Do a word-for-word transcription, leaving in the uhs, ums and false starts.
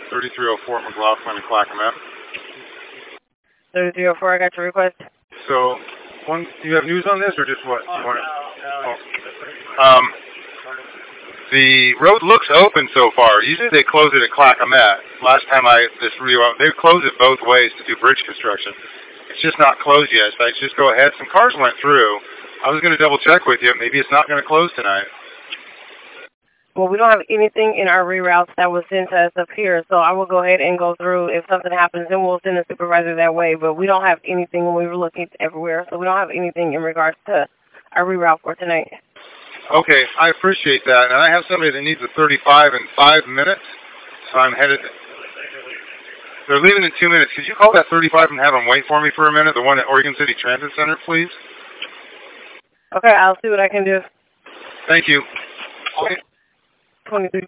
thirty-three oh four McLaughlin and Clackamas. thirty-three oh four, I got your request. So, one, do you have news on this or just what? Oh, no, no. Oh. Um, the road looks open so far. Usually they close it at Clackamas. Last time I, this reroute, they closed it both ways to do bridge construction. It's just not closed yet, so I just go ahead. Some cars went through. I was going to double check with you. Maybe it's not going to close tonight. Well, we don't have anything in our reroutes that was sent to us up here, so I will go ahead and go through. If something happens, then we'll send a supervisor that way. But we don't have anything when we were looking everywhere, so we don't have anything in regards to our reroute for tonight. Okay, I appreciate that. And I have somebody that needs a thirty-five in five minutes, so I'm headed. They're leaving in two minutes. Could you call that thirty-five and have them wait for me for a minute, the one at Oregon City Transit Center, please? Okay, I'll see what I can do. Thank you. twenty-three